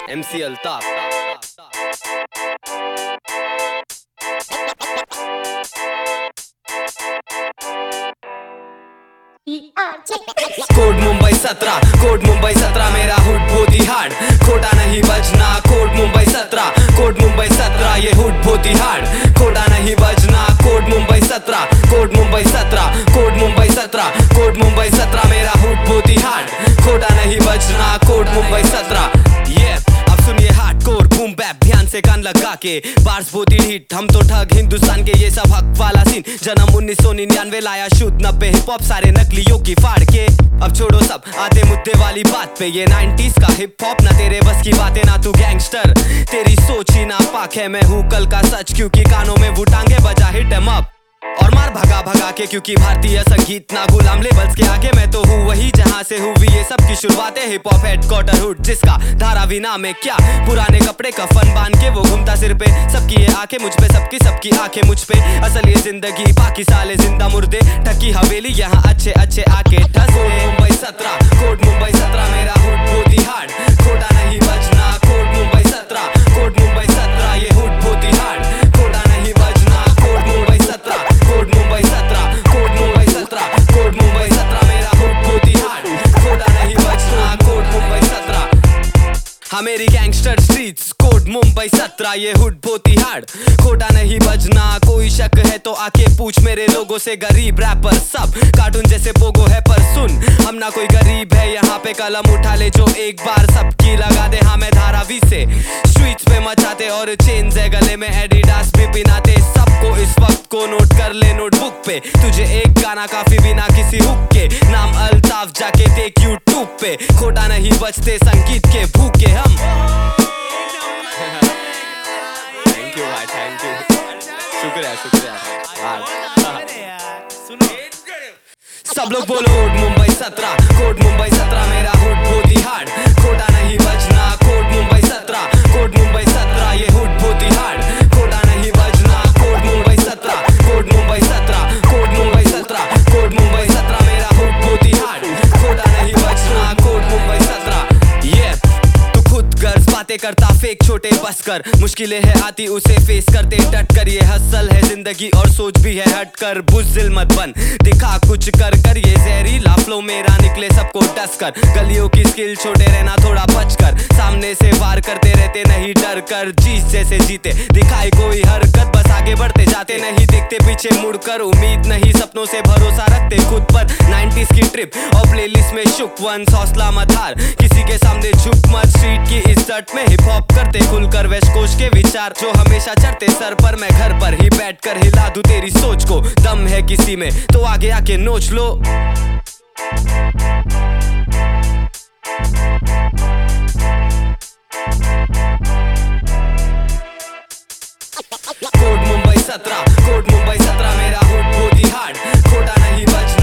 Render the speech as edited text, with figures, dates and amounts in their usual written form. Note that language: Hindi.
MC Altaf. Code Mumbai 17, code Mumbai 17 मेरा हुड बहुत ही हार्ड, खोटा नहीं बजना। कोड मुंबई 17, कोड मुंबई 17 ये हुड बहुत ही हार्ड, खोटा नहीं बजना। Code Mumbai 17, code Mumbai 17, code Mumbai 17, code Mumbai 17 मेरा हुड बहुत ही हार्ड, खोटा नहीं बजना। कोड मुंबई 17 ये अब सुनिए हार्डकोर बूम बैप ध्यान से कान लगा के, बार्स बहुत ही हिट, हम तो ठग हिंदुस्तान के, ये सब हक वाला सीन। जन्म 1999 लाया शुद्ध 90 हिप हॉप सारे नकलियों की फाड़ के। अब छोड़ो सब आते मुद्दे वाली बात पे, ये 90s का हिप हॉप ना तेरे बस की बातें, ना तू गैंगस्टर, तेरी सोच ही ना पाक है। मैं हूँ कल का सच क्योंकि कानों में वो टांगे बजा हिट एम अप और मार भगा भगा के, क्योंकि भारतीय संगीत ना गुलाम लेबल्स के आगे। मैं तो हूँ वही जहाँ से हुई ये सब की शुरुआत है, हिप हॉप हेडक्वार्टर हुड जिसका धारावी नाम है। क्या पुराने कपड़े कफन बांध के वो घूमता सिर पे, सबकी ये आंखें मुझ पे, सबकी सबकी आंखें मुझ पे। असल ये जिंदगी बाकी साले जिंदा मुर्दे, ठकी हवेली यहाँ अच्छे अच्छे आके ठस। मुंबई 17, कोड मुंबई 17 मेरा हुड बहुत ही हार्ड, खोटा नहीं बजना। कोड मुंबई 17, कोड मुंबई 17 ये हुड बहुत ही हार्ड, खोटा नहीं बजना। Code Mumbai 17, code Mumbai 17, code Mumbai 17, code Mumbai 17 मेरा हुड बहुत ही हार्ड, खोटा नहीं बजना। कोड मुंबई 17 हाँ मेरी गैंगस्टर स्ट्रीट्स, कोड मुंबई 17 ये हुड बहुत ही हार्ड, खोटा नहीं बजना। कोई शक है तो आके पूछ मेरे लोगों से, गरीब रैपर सब कार्टून जैसे पोगो है, पर सुन हम ना कोई गरीब है। यहाँ पे कलम उठा ले जो एक बार सबकी लगा दे। हाँ मैं धारावी से स्ट्रीट्स पे मचाते और चेन्स है गले में, एडिडास भी पिनाते। सबको इस वक्त को नोट कर ले नोटबुक पे, तुझे एक गाना काफी बिना किसी हुक के। नाम अल्ताफ जाके देख यूट्यूब पे, खोटा नहीं बचते संगीत के भूखे हम। थैंक यू भाई, थैंक यू, शुक्रिया शुक्रिया। सब लोग बोलो कोड मुंबई 17, कोड मुंबई 17 मेरा हुड बहुत ही हार्ड, खोटा नहीं बजना। कोड मुंबई 17, कोड मुंबई 17 ये हुड बहुत ही हार्ड, खोटा नहीं बजना। Code Mumbai 17, code Mumbai 17, code Mumbai 17, code Mumbai 17 मेरा हुड बहुत ही हार्ड, खोटा नहीं बजना। कोड मुंबई 17 ये तू खुद गर्ज बातें करता फेक छोटे बस कर, मुश्किलें है आती उसे फेस करते डट कर। ये हसल है जिंदगी और सोच भी है हट कर, बुज़दिल मत बन दिखा कुछ कर कर। ये जहरीला फ्लो मेरा निकले सबको डस कर, गलियों की स्किल छोटे रहना थोड़ा बच कर। सामने से वार करते रहते नहीं डर कर, जीत जैसे जीते दिखाई कोई हरकत, बस आगे बढ़ते जाते नहीं देखते पीछे मुड़कर। उम्मीद नहीं सपनों से भरोसा रखते खुद पर, 90s की ट्रिप और प्लेलिस्ट में शुक वंस। हौसला मत हार किसी के सामने झुक मत, स्ट्रीट की इस तट में हिप हॉप करते खुलकर। वेस्ट कोस्ट के विचार जो हमेशा चढ़ते सर पर, मैं घर पर ही बैठकर हिला दूं तेरी सोच को। दम है किसी में तो आगे आके नोच लो। कोड मुंबई 17, कोड मुंबई 17 मेरा हुड बहुत ही हार्ड, खोटा नहीं बजना।